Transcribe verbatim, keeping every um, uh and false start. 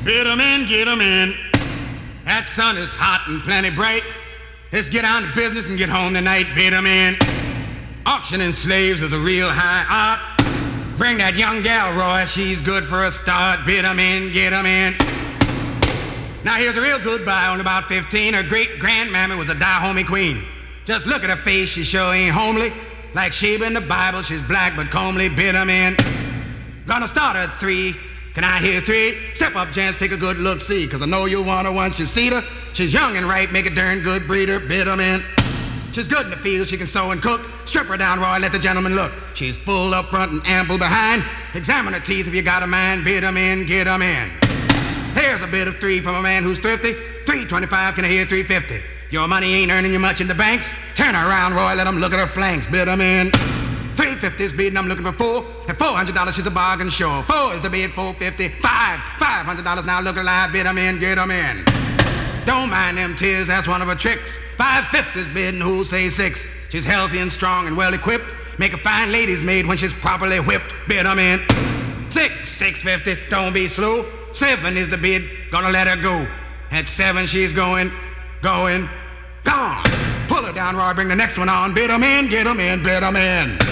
Bid 'em in, get 'em in. That sun is hot and plenty bright. Let's get on to business and get home tonight. Bid 'em in. Auctioning slaves is a real high art. Bring that young gal, Roy, she's good for a start. Bid 'em in, get 'em in. Now here's a real good buy, only about fifteen. Her great-grandmammy was a Dahomey queen. Just look at her face, she sure ain't homely. Like Sheba in the Bible, she's black but comely. Bid 'em in. Gonna start at three. Can I hear three? Step up, gents, take a good look, see, cause I know you'll want her once you've seen her. She's young and ripe, make a darn good breeder. Bid 'em in. She's good in the field, she can sew and cook. Strip her down, Roy, let the gentleman look. She's full up front and ample behind. Examine her teeth if you got a mind. Bid 'em in, get 'em in. Here's a bid of three from a man who's thrifty. three twenty-five, can I hear three fifty? Your money ain't earning you much in the banks. Turn her around, Roy, let 'em look at her flanks. Bid 'em in. three fifty's bidding, I'm looking for four. At four hundred dollars, she's a bargain sure. Four is the bid, four fifty. Five, five hundred dollars now, look alive. Bid 'em in, get 'em in. Don't mind them tears, that's one of her tricks. five fifty's bidding, who'll say six? She's healthy and strong and well equipped. Make a fine lady's maid when she's properly whipped. Bid 'em in. Six, six fifty, don't be slow. Seven is the bid, gonna let her go. At seven, she's going, going, gone. Pull her down, Roy, bring the next one on. Bid 'em in, get 'em in, bid 'em in.